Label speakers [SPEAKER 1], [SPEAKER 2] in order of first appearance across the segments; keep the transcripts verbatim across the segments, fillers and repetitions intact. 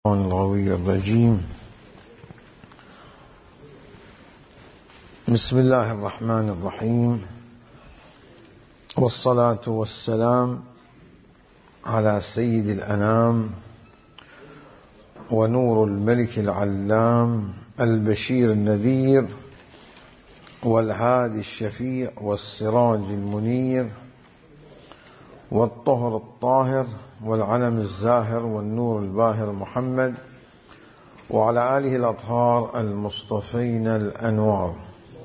[SPEAKER 1] الغوي الرجيم. بسم الله الرحمن الرحيم، والصلاة والسلام على سيد الأنام ونور الملك العلام البشير النذير والهادي الشفيع والسراج المنير والطهر الطاهر والعلم الزاهر والنور الباهر محمد وعلى آله الأطهار المصطفين الأنوار.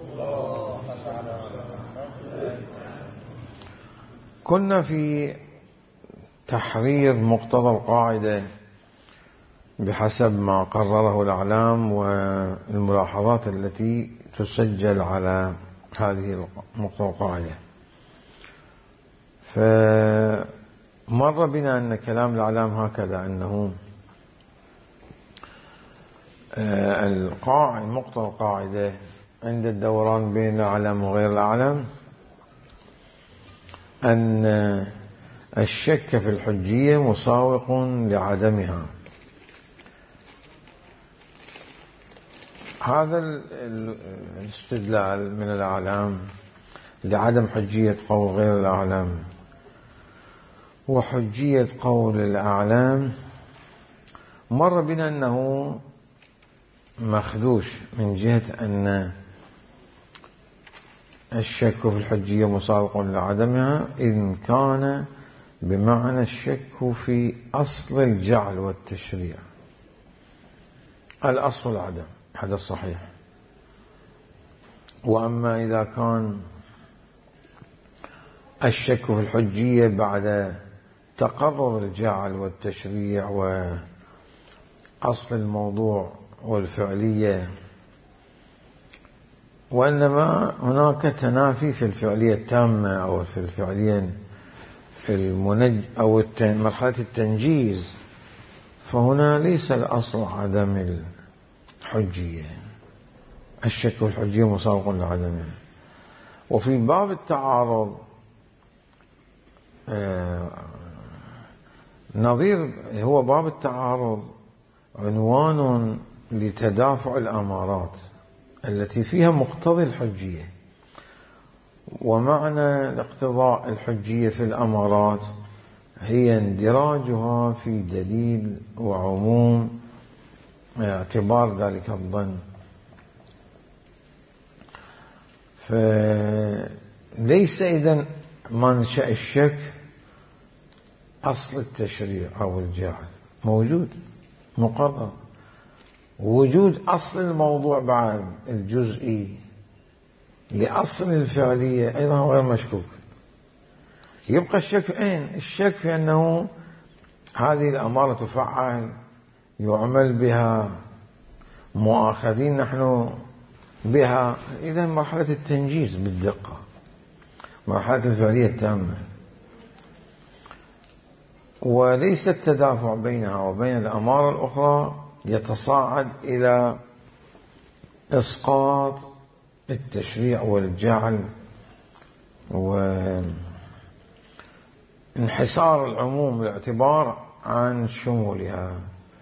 [SPEAKER 1] كنا في تحرير مقتضى القاعدة بحسب ما قرره الأعلام والملاحظات التي تسجل على هذه مقتضى القاعدة. فمر بنا أن كلام الأعلام هكذا، أنه القاعدة مقتضى القاعدة عند الدوران بين الأعلام وغير الأعلام أن الشك في الحجية مساوق لعدمها. هذا الاستدلال من الأعلام لعدم حجية قول غير الأعلام وحجية قول الأعلام مر بنا أنه مخدوش من جهة أن الشك في الحجية مساوق لعدمها، إن كان بمعنى الشك في أصل الجعل والتشريع. الأصل العدم، هذا الصحيح. وأما إذا كان الشك في الحجية بعد تقرر الجعل والتشريع وأصل الموضوع والفعلية، وإنما هناك تنافي في الفعلية التامة أو في الفعلية المنج أو مرحلة التنجيز، فهنا ليس الأصل عدم الحجية، الشك في الحجية مساوق لعدمها. وفي باب التعارض آه نظير، هو باب التعارض عنوان لتدافع الأمارات التي فيها مقتضى الحجية، ومعنى اقتضاء الحجية في الأمارات هي اندراجها في دليل وعموم اعتبار ذلك الظن. فليس إذن منشأ الشك أصل التشريع أو الجعل، موجود مقرر. وجود أصل الموضوع بعد الجزئي لأصل الفعلية أيضا غير مشكوك. يبقى الشك أين؟ الشك في أنه هذه الأمارة تفعل، يعمل بها، مؤاخذين نحن بها. إذن مرحلة التنجيز بالدقة، مرحلة الفعلية التامة، وليس التدافع بينها وبين الأمارة الأخرى يتصاعد إلى إسقاط التشريع والجعل وانحسار العموم الاعتبار عن شمولها.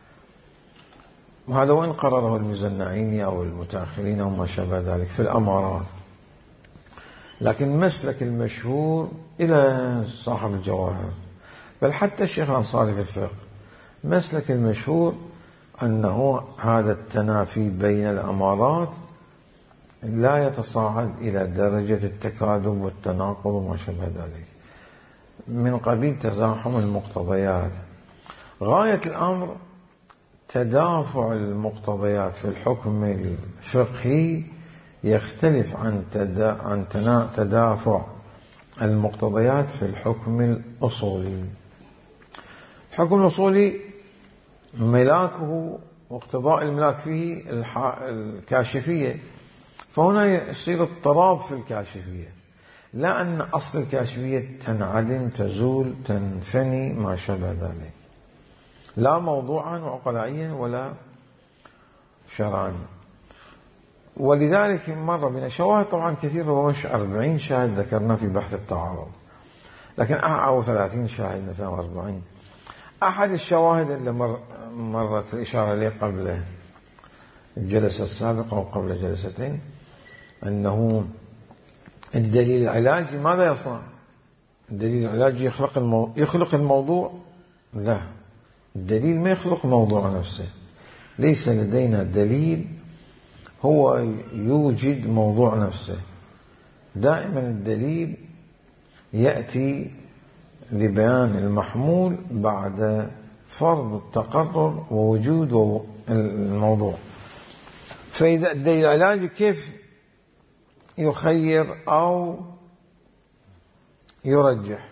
[SPEAKER 1] وهذا وإن قرره المزنعين أو المتأخرين أو ما شابه ذلك في الأمارات، لكن مسلك المشهور إلى صاحب الجواهر، بل حتى الشيخ الأنصاري في الفقه، مسلك المشهور أنه هذا التنافي بين الأمارات لا يتصاعد إلى درجة التكاذب والتناقض وما شابه ذلك، من قبيل تزاحم المقتضيات. غاية الأمر تدافع المقتضيات في الحكم الفقهي يختلف عن عن تدافع المقتضيات في الحكم الأصولي. الحكم الأصولي ملاكه واقتضاء الملاك فيه الكاشفية، فهنا يصير اضطراب في الكاشفية، لا أن أصل الكاشفية تنعدم تزول تنفني ما شابه ذلك، لا موضوعا وعقلائيا ولا شرعا. ولذلك مر بنا شواهد طبعا كثيرة، ومش أربعين شاهد ذكرنا في بحث التعارض، لكن أو ثلاثين شاهد مثلا أربعين. أحد الشواهد اللي مر مرت الإشارة لي قبل الجلسة السابقة وقبل جلستين أنه الدليل العلاجي ماذا يصنع؟ الدليل العلاجي يخلق المو... يخلق الموضوع؟ لا، الدليل ما يخلق الموضوع نفسه. ليس لدينا دليل هو يوجد موضوع نفسه. دائما الدليل يأتي لبيان المحمول بعد فرض التقرر ووجود الموضوع. فإذا الدليل العلاجي كيف يخير أو يرجح؟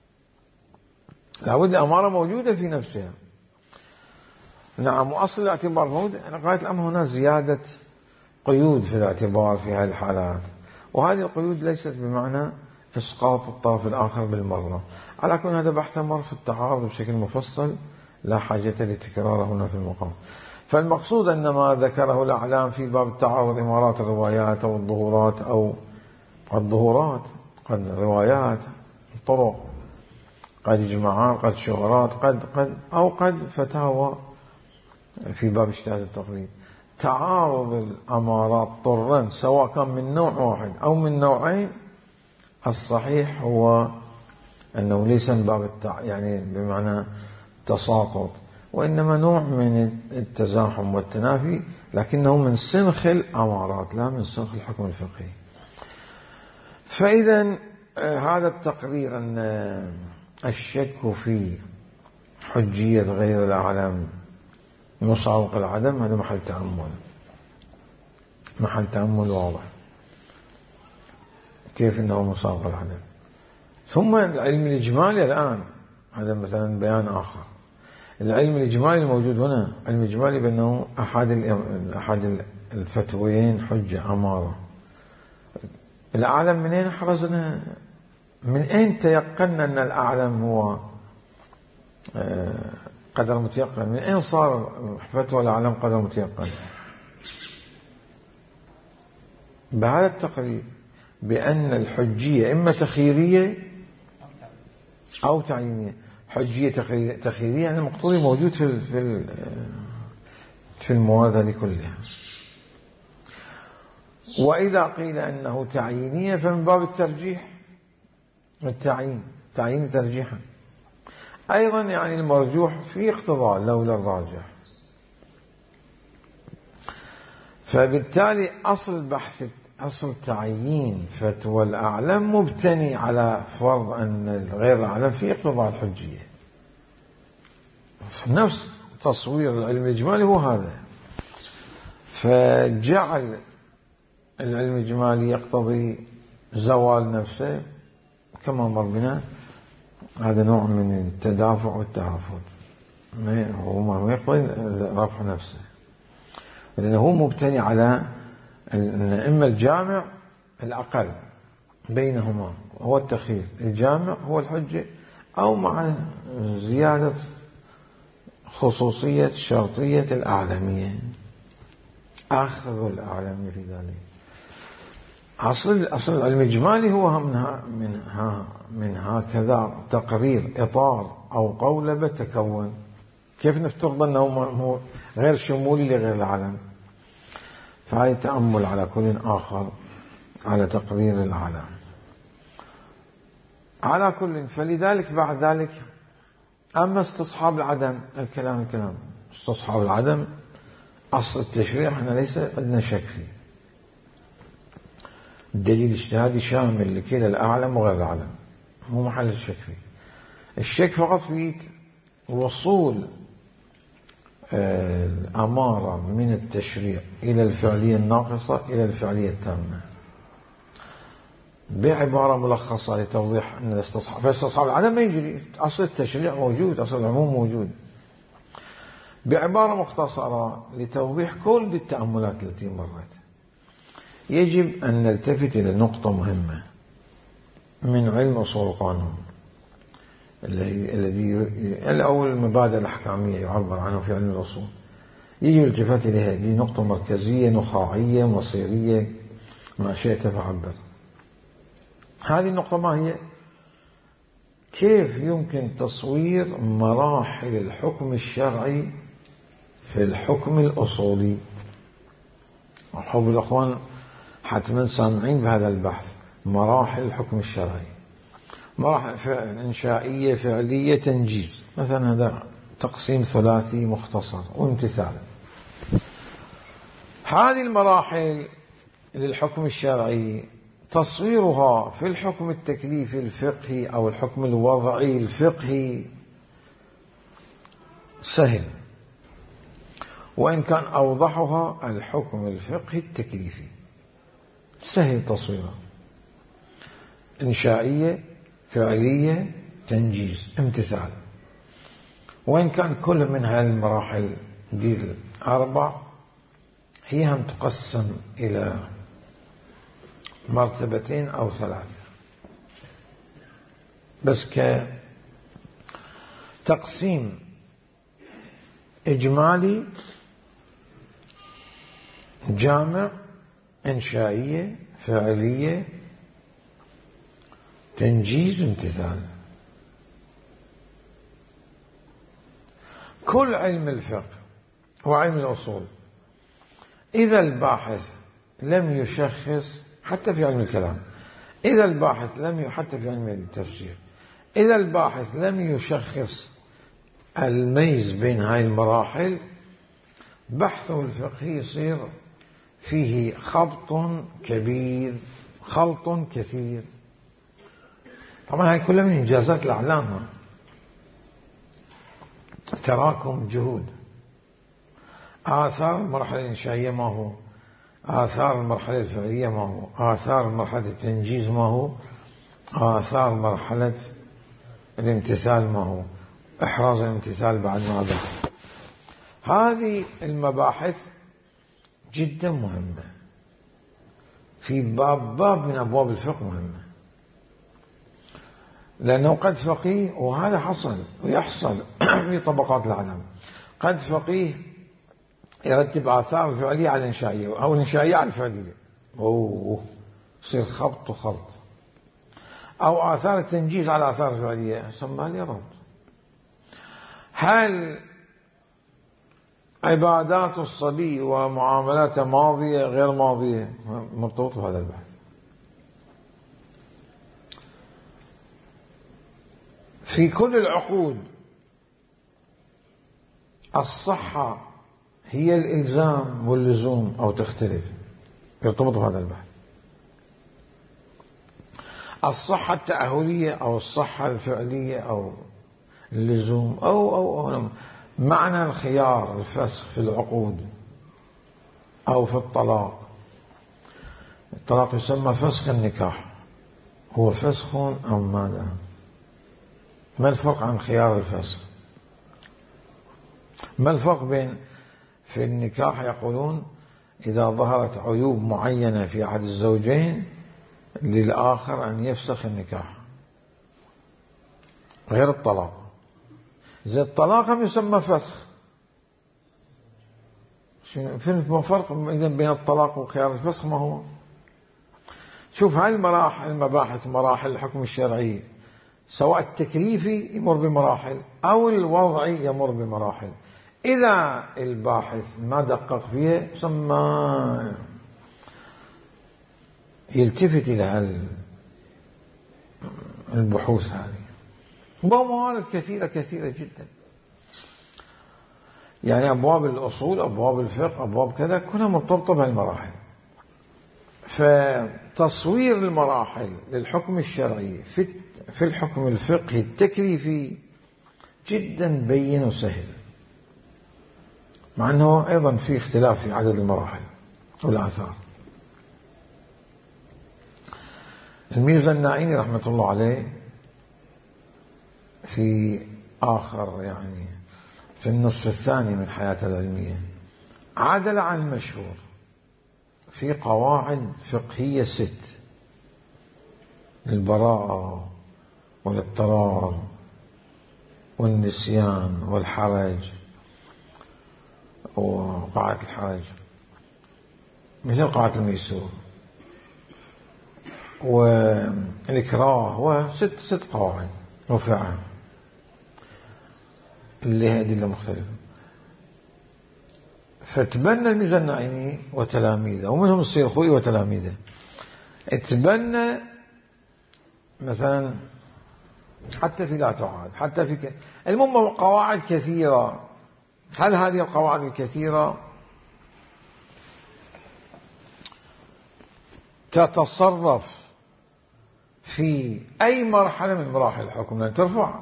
[SPEAKER 1] لابد الأمارة موجودة في نفسها. نعم، وأصل الاعتبار موجود. غاية الأمر هنا زيادة قيود في الاعتبار في هذه الحالات، وهذه القيود ليست بمعنى إسقاط الطرف الآخر بالمرة. على كل هذا بحث مر في التعارض بشكل مفصل، لا حاجة لتكراره هنا في المقام. فالمقصود أن ما ذكره الأعلام في باب التعارض إمارات الروايات أو الظهورات أو الظهورات، قد روايات طرق، قد إجماعات، قد شهرات، قد قد أو قد فتاوى في باب اجتهاد التقليد. تعارض الأمارات طرا سواء كان من نوع واحد أو من نوعين، الصحيح هو أنه ليس من باب التع... يعني بمعنى تساقط، وإنما نوع من التزاحم والتنافي، لكنه من سنخ الأمارات لا من سنخ الحكم الفقهي. فإذا هذا التقرير أن الشك في حجية غير الأعلم مساوق العدم، هذا محل تأمل، محل تأمل واضح كيف أنه مساوق العدم. ثم العلم الإجمالي الآن، هذا مثلا بيان آخر. العلم الإجمالي الموجود هنا، علم الإجمالي بأنه أحد أحد الفتوين حجة أمارة. الأعلم من أين حرزنا؟ من أين تيقنا أن الأعلم هو قدر متيقن؟ من أين صار فتوى الأعلم قدر متيقن؟ بهذا التقرير بأن الحجية إما تخييرية أو تعيينية. حجية تخييرية يعني المقتضي موجود في في في الموارد هذه كلها. وإذا قيل أنه تعيينية فمن باب الترجيح، التعيين تعيين ترجيحا. أيضا يعني المرجوح في اقتضاء لولا الراجح. فبالتالي أصل بحث أصل تعيين فتوى الأعلم مبتني على فرض أن غير الأعلم في اقتضاء الحجية. نفس تصوير العلم الإجمالي هو هذا. فجعل العلم الإجمالي يقتضي زوال نفسه كما مر بنا، هذا نوع من التدافع والتعافض، هو ما يقتضي رفع نفسه، لأنه هو مبتني على أن إما الجامع الأقل بينهما هو التخيير، الجامع هو الحجة، أو مع زيادة خصوصية شرطية الأعلمية، أخذ الأعلمية في ذلك. أصل أصل العلم الإجمالي هو من من من هكذا تقرير إطار أو قولبة تكون. كيف نفترض أنه غير شمولي لغير العالم؟ فهذا تأمل على كل آخر على تقرير العالم على كل. فلذلك بعد ذلك أما استصحاب العدم، الكلام الكلام استصحاب العدم أصل التشريع احنا ليس عندنا شك فيه. الدليل الاجتهادي شامل لكلا الأعلم وغير الأعلم، مو محل الشك فيه. الشك فقط في وصول الأمارة من التشريع إلى الفعلية الناقصة إلى الفعلية التامة بعبارة ملخصة لتوضيح أن الاستصحاب، فاستصحاب العدم ما يجري، أصل التشريع موجود، أصل العموم موجود. بعبارة مختصرة لتوضيح كل دي التأملات التي مرت، يجب أن نلتفت إلى نقطة مهمة من علم أصول القانون الذي الأول المبادئ الأحكامية يعبر عنه في علم الأصول. يجب الالتفات إليها، هذه نقطة مركزية نخاعية مصيرية ما شئت فعبر. هذه النقطة ما هي؟ كيف يمكن تصوير مراحل الحكم الشرعي في الحكم الأصولي. أحب الأخوان حتما سامعين بهذا البحث. مراحل الحكم الشرعي، مراحل فعل إنشائية فعلية تنجيز، مثلا هذا تقسيم ثلاثي مختصر وامتثال. هذه المراحل للحكم الشرعي تصويرها في الحكم التكليفي الفقهي أو الحكم الوضعي الفقهي سهل، وإن كان أوضحها الحكم الفقهي التكليفي. سهل تصويرها، إنشائية فعلية تنجيز امتثال. وإن كان كل من هذه المراحل دي الأربع هي هم تقسم إلى مرتبتين أو ثلاث، بس كتقسيم إجمالي جامع: إنشائية فعلية تنجيز امتثال. كل علم الفقه وعلم الأصول إذا الباحث لم يشخص، حتى في علم الكلام، إذا الباحث لم حتى في علم التفسير إذا الباحث لم يشخص الميز بين هاي المراحل، بحثه الفقهي يصير فيه خبط كبير، خلط كثير. طبعا هاي كلها من إنجازات الأعلام، تراكم جهود. آثار المرحلة الإنشائية ما هو، آثار المرحلة الفعلية ما هو، آثار مرحلة التنجيز ما هو، آثار مرحلة الامتثال ما هو، إحراز الامتثال بعد ما بحث. هذه المباحث جدا مهمة في باب باب من أبواب الفقه مهمة، لأنه قد فقيه، وهذا حصل ويحصل في طبقات العلم، قد فقيه يرتب آثار الفعلية على الإنشائية أو الإنشائية على الفعلية، أوه يصير خبط وخلط. أو آثار التنجيز على آثار الفعلية، سمى لي ربط. هل عبادات الصبي ومعاملاته ماضية غير ماضية؟ مرتبط بهذا البحث. في كل العقود الصحة هي الإلزام واللزوم أو تختلف؟ يرتبط بهذا البحث. الصحة التأهلية أو الصحة الفعلية أو اللزوم أو أو, أو معنى الخيار الفسخ في العقود أو في الطلاق. الطلاق يسمى فسخ النكاح، هو فسخ أو ماذا؟ ما الفرق عن خيار الفسخ؟ ما الفرق بين في النكاح يقولون إذا ظهرت عيوب معينة في أحد الزوجين للآخر أن يفسخ النكاح، غير الطلاق. زي الطلاق هم يسمى فسخ. فين فرق إذن بين الطلاق وخيار الفسخ؟ ما هو شوف هاي المراحل المباحث مراحل الحكم الشرعي، سواء التكليفي يمر بمراحل أو الوضعي يمر بمراحل. إذا الباحث ما دقق فيها يسمى يلتفت إلى البحوث هذه. وموارد كثيرة كثيرة جدا، يعني أبواب الأصول، أبواب الفقه، أبواب كذا كلها مرتبطة بهالمراحل. فتصوير المراحل للحكم الشرعي في في الحكم الفقهي التكليفي جدا بين وسهل، مع أنه أيضا في اختلاف في عدد المراحل والآثار. الميرزا النائيني رحمة الله عليه في آخر يعني في النصف الثاني من حياته العلمية عدل عن المشهور في قواعد فقهية ست: البراءة والاضطرار والنسيان والحرج وقاعدة الحرج، مثل قاعدة الميسور والإكراه، وست ست قواعد رفعها اللي هي أدلة مختلفة. فتبنى الميزان النعيمي وتلاميذه، ومنهم السيرخوي وتلاميذه، تبنى مثلا حتى في لا تعاد، حتى في ك... المهم قواعد كثيرة. هل هذه القواعد الكثيرة تتصرف في أي مرحلة من مراحل الحكم لن ترفع؟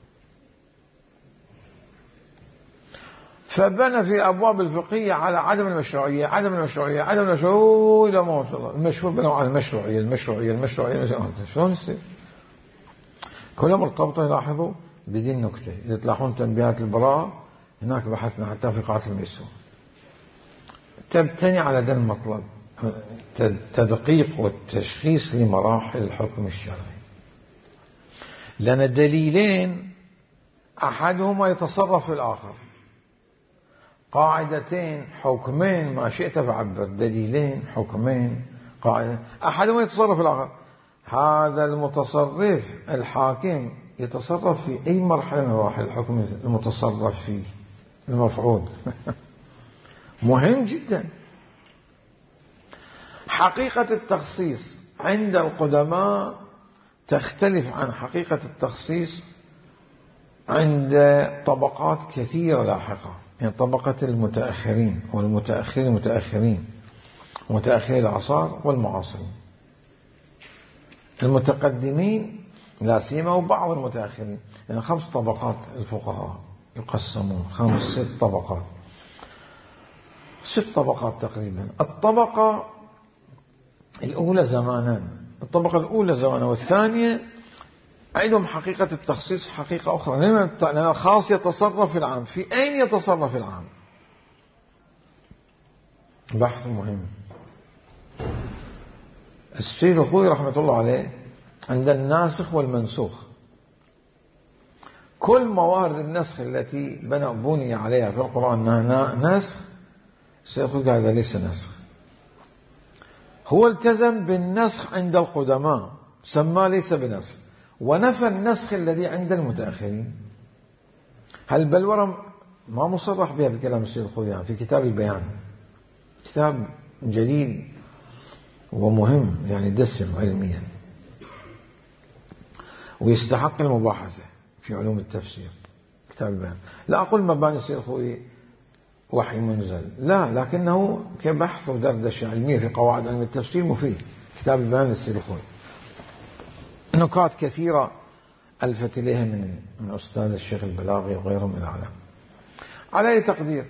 [SPEAKER 1] فبنى في أبواب الفقهية على عدم المشروعية، عدم المشروعية، عدم المشروعية، إلى ما وصل المشروع، بنوا على المشروعية، المشروعية، المشروعية. شلون يصير؟ كلها مرتبطة. لاحظوا بدي النكتة، إذا تلاحظون تنبيهات البراءة هناك بحثنا حتى في قاعة الميسور، تبتني على ذا المطلب، التدقيق والتشخيص لمراحل الحكم الشرعي، لأن دليلين أحدهما يتصرف في الآخر، قاعدتين حكمين ما شئت فعبر، دليلين حكمين قاعدة، أحدهما يتصرف في الآخر. هذا المتصرف الحاكم يتصرف في أي مرحلة من مراحل الحكم المتصرف فيه، المفعول مهم جدا. حقيقة التخصيص عند القدماء تختلف عن حقيقة التخصيص عند طبقات كثيرة لاحقة، يعني طبقة المتأخرين والمتأخرين المتأخرين ومتأخري العصر والمعاصرين. المتقدمين لا سيما وبعض المتأخرين، يعني خمس طبقات الفقهاء يقسمون، خمس ست طبقات، ست طبقات تقريبا. الطبقة الأولى زمانا، الطبقة الأولى زمانا، والثانية عندهم حقيقة التخصيص حقيقة أخرى، لأن الخاص يتصرف في العام. في أين يتصرف في العام؟ بحث مهم. السيد الخوي رحمة الله عليه عند الناسخ والمنسوخ، كل موارد النسخ التي بني عليها في القرآن أنها نسخ، السيد الخوي قال هذا ليس نسخ. هو التزم بالنسخ عند القدماء، سماه ليس بنسخ، ونفى النسخ الذي عند المتأخرين. هالبلورة ما مصرح بها بكلام السيد الخوي في كتاب البيان، كتاب جليل ومهم، يعني دسم علميا ويستحق المباحثة في علوم التفسير، كتاب البيان. لا أقول مباني السيد الخوي وحي منزل، لا، لكنه كبحث ودردشة علمية في قواعد علم التفسير مفيد. كتاب البيان للسيد الخوي نكات كثيرة ألفت إليها من من أستاذ الشيخ البلاغي وغيرهم من العلماء. على أي تقدير،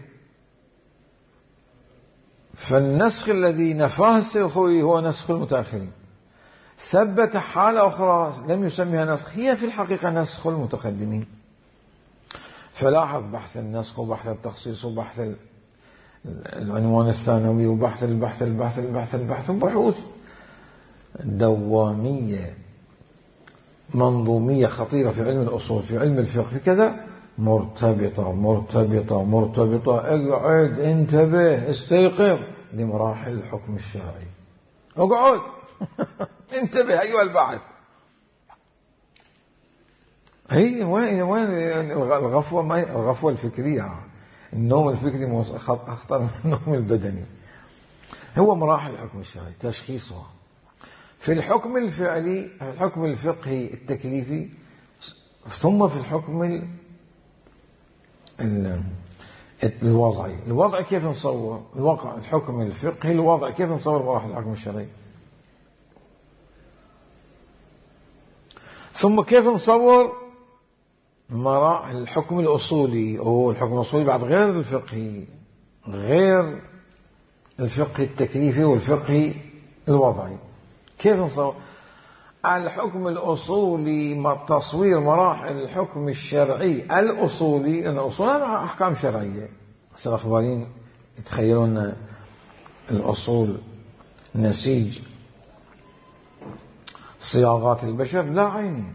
[SPEAKER 1] فالنسخ الذي نفاه السيد الخوي هو نسخ المتأخرين، ثبت حالة أخرى لم يسميها نسخ، هي في الحقيقة نسخ المتقدمين. فلاحظ بحث النسخ وبحث التخصيص وبحث العنوان الثانوي وبحث البحث البحث البحث البحث بحوث دوامية منظومية خطيرة في علم الأصول، في علم الفقه، في كذا، مرتبطة مرتبطة مرتبطة. اقعد انتبه استيقظ لمراحل الحكم الشرعي، اقعد انتبه أيها الباحث. هي وين وين الغفوة؟ ما الغفوة الفكرية، النوم الفكري أخطر من النوم البدني. هو مراحل الحكم الشرعي تشخيصها في الحكم الفعلي، الحكم الفقهي التكليفي، ثم في الحكم الوضعي. الوضع كيف نصور الواقع، الحكم الفقهي الوضع كيف نصور مراحل الحكم الشرعي، ثم كيف نصور مراحل الحكم الأصولي. أو الحكم الأصولي بعد غير الفقهي، غير الفقه التكليفي والفقه الوضعي. كيف نصور الحكم الأصولي؟ تصوير مراحل الحكم الشرعي الأصولي، لأن الأصول أحكام شرعية. الأخباريين يتخيلون الأصول نسيج صياغات البشر، لا، عيني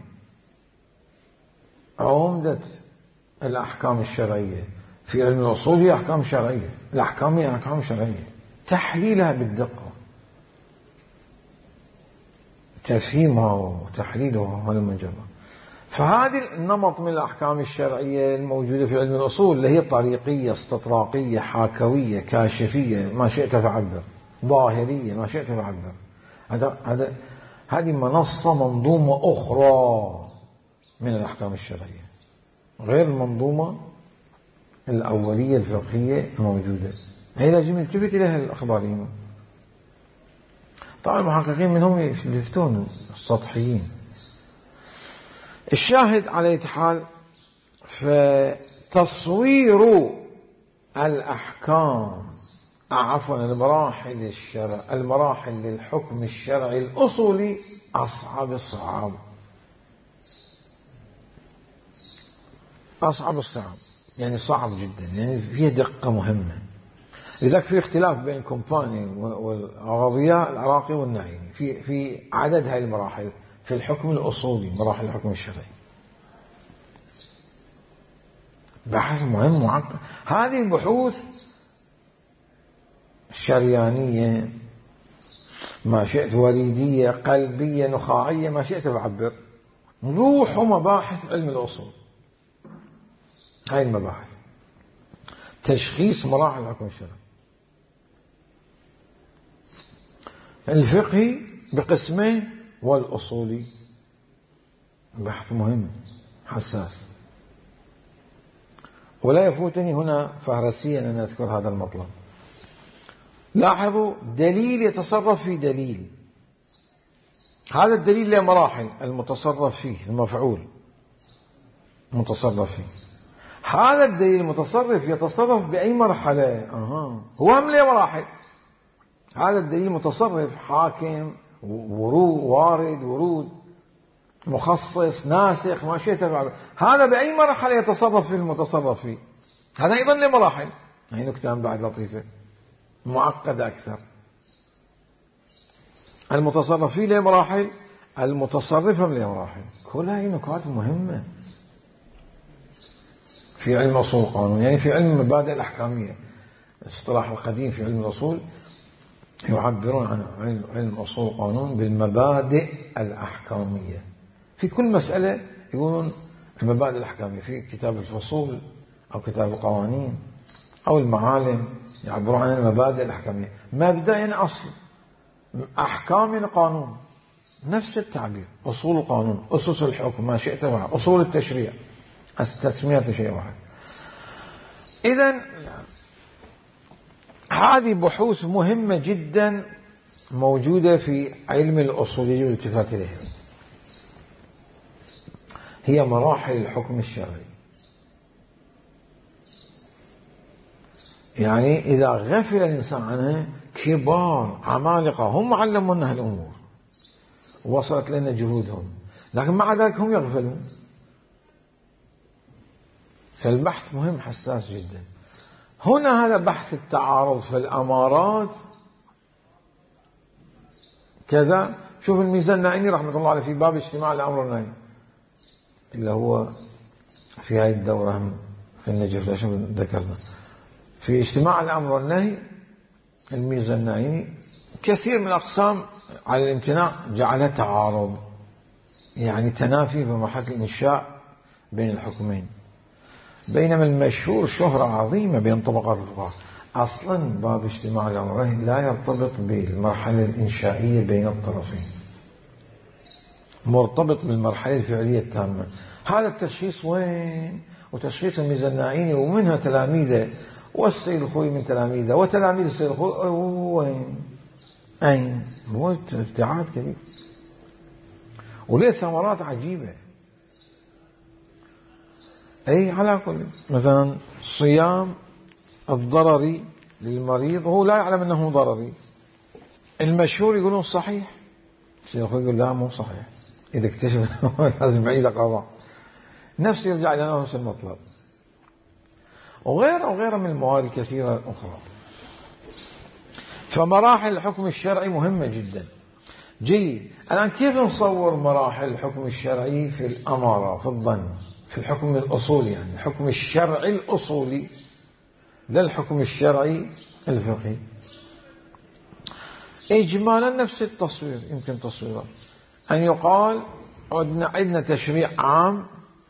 [SPEAKER 1] عمدة الأحكام الشرعية في علم الأصول هي أحكام شرعية، الأحكام هي أحكام شرعية، تحليلها بالدقة، تفهيمها وتحليلها هذا من جبه. فهذه النمط من الأحكام الشرعية الموجودة في علم الأصول اللي هي طريقية، استطراقية، حاكوية، كاشفية، ما شئت فعبر، ظاهرية، ما شئت فعبر. هذا هذا هذه منصة منظومة أخرى من الأحكام الشرعية غير المنظومة الأولية الفقهية الموجودة. هي لازم يلتفت إليها الأخباريين. طبعا المحققين منهم يلفتون السطحيين. الشاهد على أي حال، فتصوير الأحكام عفوا المراحل الشرع المراحل للحكم الشرعي الأصولي أصعب الصعاب، أصعب الصعاب، يعني صعب جدا، يعني فيه دقة مهمة. لذلك في اختلاف بين الكومباني والغضياء العراقي والنايني في في عدد هاي المراحل في الحكم الأصولي، مراحل الحكم الشرعي. بحث مهم معقد. هذه البحوث شريانية، ما شئت وريدية، قلبية، نخاعية، ما شئت بعبر، روح مباحث علم الأصول. هاي المباحث تشخيص مراحل الحكم الشرعي الفقهي بقسمين والأصولي. بحث مهم حساس. ولا يفوتني هنا فهرسيا أن أذكر هذا المطلب. لاحظوا، دليل يتصرف في دليل، هذا الدليل له مراحل، المتصرف فيه، المفعول متصرف فيه. هذا الدليل المتصرف يتصرف بأي مرحلة؟ أها. هو هم له مراحل. هذا الدليل متصرف، حاكم، ورود، وارد، ورود، مخصص، ناسخ، ما شئت. هذا بأي مرحلة يتصرف في المتصرف فيه؟ هذا أيضا له مراحل. هي نكتة بعد لطيفة معقدة أكثر. المتصرف فيه له مراحل، المتصرف له مراحل. كل هذه نكات مهمة في علم أصول القانون، يعني في علم المبادئ الأحكامية. الاصطلاح القديم في علم الأصول يعبرون عن علم أصول القانون بالمبادئ الأحكامية. في كل مسألة يقولون المبادئ الأحكامية. في كتاب الفصول أو كتاب القوانين أو المعالم يعبرون عن المبادئ الأحكامية. مبدأ يعني أصل، أحكام يعني قانون، نفس التعبير. أصول القانون، أسس الحكم، ما شئت واحد، أصول التشريع، التسمية شيء واحد. إذن هذه بحوث مهمة جدا موجودة في علم الأصول يجب الالتفات إليها. هي مراحل الحكم الشرعي. يعني إذا غفل الإنسان عنها، كبار عمالقة هم علمونا هالأمور، وصلت لنا جهودهم، لكن مع ذلك هم يغفلون. فالبحث مهم حساس جدا. هنا هذا بحث التعارض في الأمارات كذا. شوف الميزان النائني رحمة الله عليه في باب اجتماع الأمر والنهي، إلا هو في هذه الدورة هم في النجف عشان ذكرنا في اجتماع الأمر والنهي. الميزان النائني كثير من الأقسام على الامتناع جعلها تعارض، يعني تنافي في مرحلة الإنشاء بين الحكمين. بينما المشهور شهرة عظيمة بين طبقات الفقهاء. أصلا باب اجتماع الأمرين لا يرتبط بالمرحلة الإنشائية بين الطرفين، مرتبط بالمرحلة الفعلية التامة. هذا التشخيص وين؟ وتشخيص الميزان النائني ومنها تلاميذه والسيد الخوي من تلاميذه وتلاميذ السيد الخوي وين؟ أين؟ هو ابتعاد كبير وليه ثمرات عجيبة. أي على كل، مثلا صيام الضرري للمريض وهو لا يعلم أنه ضرري، المشهور يقولون صحيح، السيد الخوي يقول لا مو صحيح، إذا اكتشف لازم يعيد قضاء، نفس يرجع إلى نفس المطلب، وغيره وغيره من المواد الكثيرة الأخرى. فمراحل الحكم الشرعي مهمة جدا. جيد، الآن كيف نصور مراحل الحكم الشرعي في الأمارة، في الظن، في الحكم الأصولي، يعني الحكم الشرعي الأصولي لا الحكم الشرعي الفقهي. إجمالا نفس التصوير يمكن تصويره، أن يقال عندنا عندنا تشريع عام،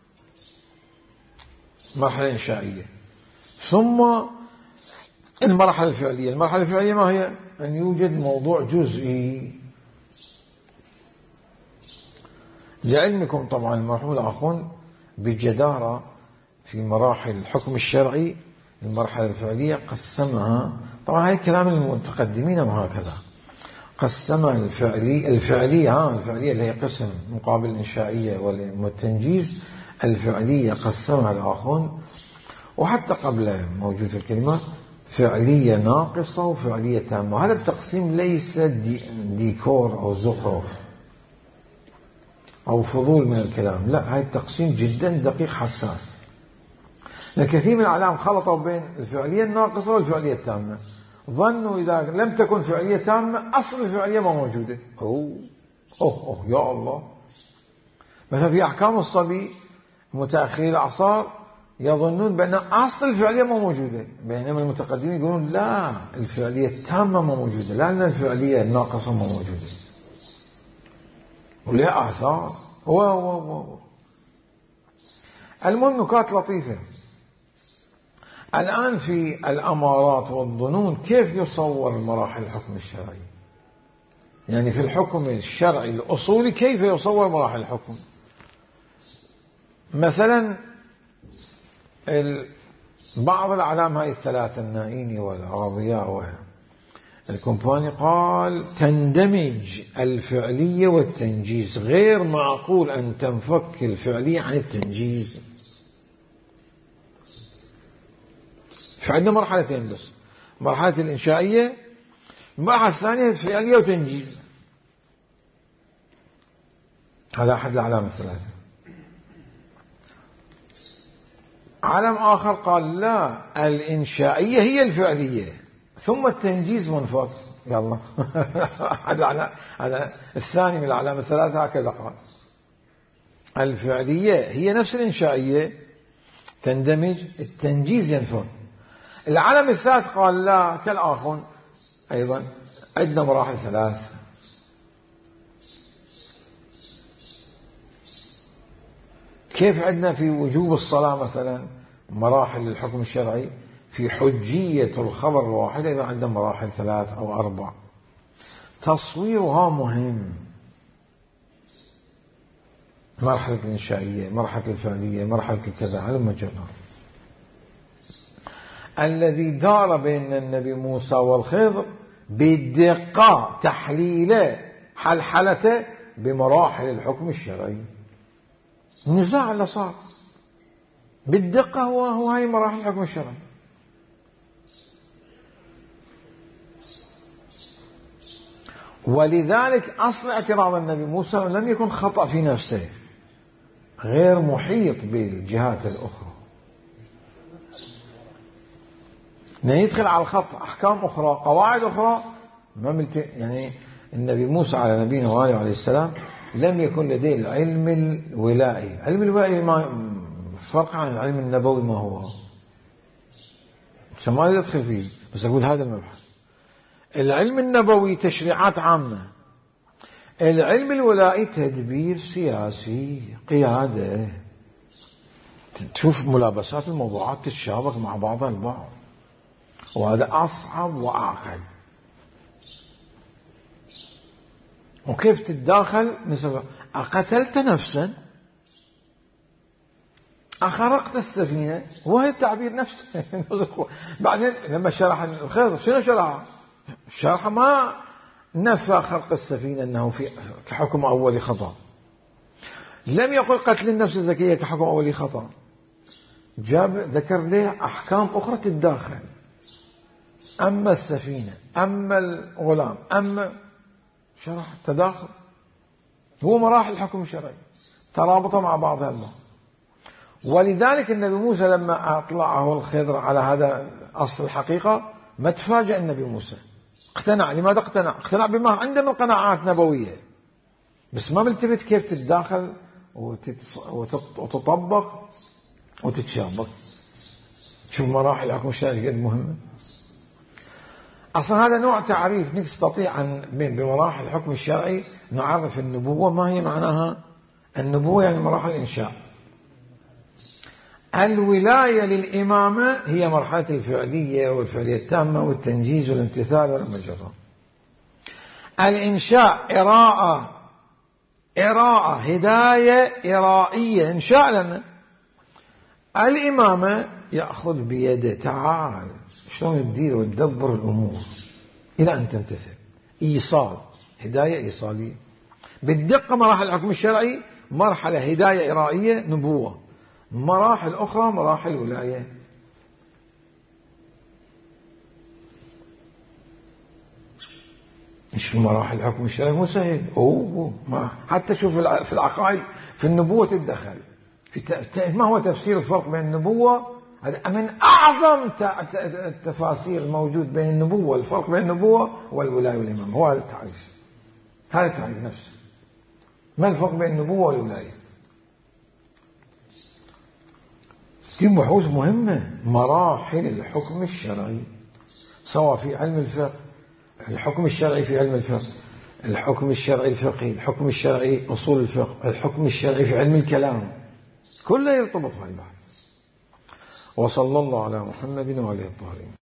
[SPEAKER 1] مرحلة إنشائية، ثم المرحلة الفعلية. المرحلة الفعلية ما هي؟ أن يوجد موضوع جزئي. لعلمكم طبعا المرحوم الأخون بجدارة في مراحل الحكم الشرعي المرحلة الفعلية قسمها، طبعا هاي كلام المتقدمين وهكذا، قسمها الفعلي الفعلية ها الفعلية اللي هي قسم مقابل الإنشائية والتنجيز. الفعلية قسمها الآخون، وحتى قبل موجود في الكلمة فعلية ناقصة وفعلية تامة. هذا التقسيم ليس دي ديكور أو زخرف أو فضول من الكلام، لا، هذا التقسيم جدا دقيق حساس. الكثير من العلام خلطوا بين الفعلية الناقصة والفعلية التامة، ظنوا إذا لم تكن فعلية تامة أصل الفعلية ما موجودة. أوه أوه, أوه يا الله. مثلا في أحكام الصبي متأخري الأعصار يظنون بأن أصل الفعلية ما موجودة، بينما المتقدمين يقولون لا، الفعلية التامة ما موجودة، لأن الفعلية الناقصة ما موجودة ولها آثار. هو هو هو المهم نكات لطيفة. الآن في الأمارات والظنون كيف يصور مراحل الحكم الشرعي؟ يعني في الحكم الشرعي الأصولي كيف يصور مراحل الحكم؟ مثلا بعض الأعلام هاي الثلاثة النائيني والعرضياء والكومباني قال تندمج الفعلية والتنجيز، غير معقول أن تنفك الفعلية عن التنجيز. فعندنا مرحلتين بس، مرحلة الإنشائية، المرحلة الثانية فعلية وتنجيز. هذا أحد الأعلام الثلاثة. علم آخر قال لا، الإنشائية هي الفعلية ثم التنجيز منفك. يلا هذا هذا الثاني من الأعلام الثلاثة هكذا قال، الفعلية هي نفس الإنشائية تندمج، التنجيز ينفك. العلم الثالث قال لا كالآخر أيضا، عندنا مراحل ثلاث. كيف عندنا في وجوب الصلاة مثلا مراحل الحكم الشرعي، في حجية الخبر الواحد إذا عندنا مراحل ثلاث أو أربع. تصويرها مهم، مرحلة الإنشائية، مرحلة الفعلية، مرحلة الكذا، على المجرى. الذي دار بين النبي موسى والخضر بدقة تحليله حلحلته بمراحل الحكم الشرعي. النزاع اللي صار بالدقة هو هو هاي مراحل الحكم الشرعي. ولذلك أصل اعتراض النبي موسى لم يكن خطأ في نفسه، غير محيط بالجهات الأخرى. ندخل على الخط أحكام أخرى، قواعد أخرى ما ملت... يعني النبي موسى على نبينا وآله عليه السلام لم يكن لديه العلم الولائي. علم الولائي ما فرق عن العلم النبوي، ما هو ما يدخل فيه، بس أقول هذا المبحث. العلم النبوي تشريعات عامة، العلم الولائي تدبير سياسي، قيادة، تشوف ملابسات الموضوعات تتشابك مع بعضها البعض، وهذا أصعب وأعقد. وكيف تتداخل؟ مثلا أقتلت نفسا، أخرقت السفينة، وهي التعبير نفسه. بعدين لما شرح الخضر شنو شرح؟ شرح ما نفى خرق السفينة أنه في كحكم أولي خطأ، لم يقل قتل النفس الزكية كحكم أولي خطأ، جاب ذكر له أحكام أخرى تتداخل، أما السفينة أما الغلام أما شرح تداخل. هو مراحل الحكم الشرعي ترابط مع بعضها البعض. ولذلك النبي موسى لما أطلعه الخضر على هذا أصل الحقيقة ما تفاجأ النبي موسى، اقتنع. لماذا اقتنع؟ اقتنع بما عنده من قناعات نبوية، بس ما ملتفت كيف تتداخل وتطبق وتتشابك. شوف مراحل الحكم الشرعي قد مهمة. أصلا هذا نوع تعريف نستطيع أن بمراحل الحكم الشرعي نعرف النبوة ما هي معناها النبوة يعني مراحل الإنشاء. الولاية للإمامة هي مرحلة الفعلية والفعلية التامة والتنجيز والامتثال والمجرة. الإنشاء إراءة، إراءة هداية إرائية، إنشاء لنا. الإمامة يأخذ بيده، تعال شلون تدير وتدبر الأمور إلى أن تمتثل، إيصال، هداية إيصالية. بالدقة مراحل الحكم الشرعي مرحلة هداية إرائية نبوة، مراحل أخرى مراحل ولاية. إيش مراحل الحكم الشرعي؟ مو سهل. أوه ما حتى شوف في العقائد في النبوة تتدخل في ما هو تفسير الفرق بين النبوة؟ هذا من أعظم التفاسير الموجود بين النبوة، والفرق بين النبوة والولاية والإمامة هو هذا التعريف، هذا التعريف نفسه. ما الفرق بين النبوة والولاية؟ دي بحوث مهمة. مراحل الحكم الشرعي سواء في علم الفقه، الحكم الشرعي في علم الفقه، الحكم الشرعي الفقهي، الحكم الشرعي أصول الفقه، الحكم الشرعي في علم الكلام، كله يرتبط مع البحث. وصلى الله على محمد وعلى آله الطاهرين.